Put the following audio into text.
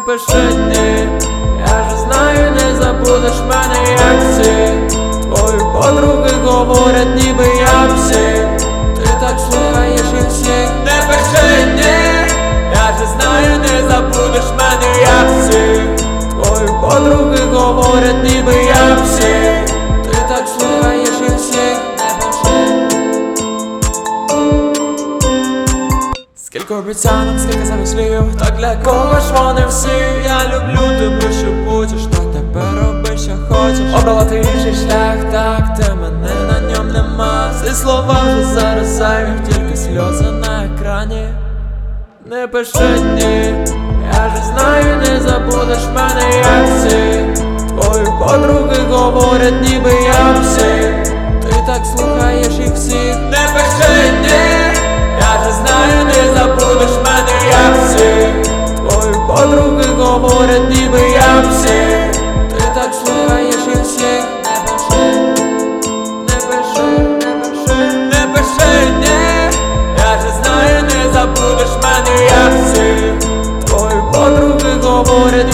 пиши ні, я ж знаю, не забудеш мене, як всі. Твої подруги говорять, ніби я псих. Ти так слухаєш їх всіх. Не пиши ні, я ж знаю, не забудеш мене, як всі. Твої подруги говорять, ніби я псих. Ти так слухаєш їх всіх. Скільки обіцянок, скільки замислів, так для кого ж вони всі? Я люблю тебе, що будеш, та тепер роби, що хочеш. Обрала ти інший шлях, так, ти мене на ньому нема. Ці слова вже зараз зайві, тільки сльози на екрані. Не пиши ні, я ж знаю, не забудеш мене, як всі. Твої подруги говорять, ніби я псих. Ти так слухаєш їх всіх. Не пиши ні, я ж знаю, не забудеш мене, як всі. Твої подруги говорять, ніби я псих. Ти так слухаєш їх всіх. Не пиши, не пиши, не пиши, ні, я ж знаю, не забудеш мене, як всі. Твої подруги говорять,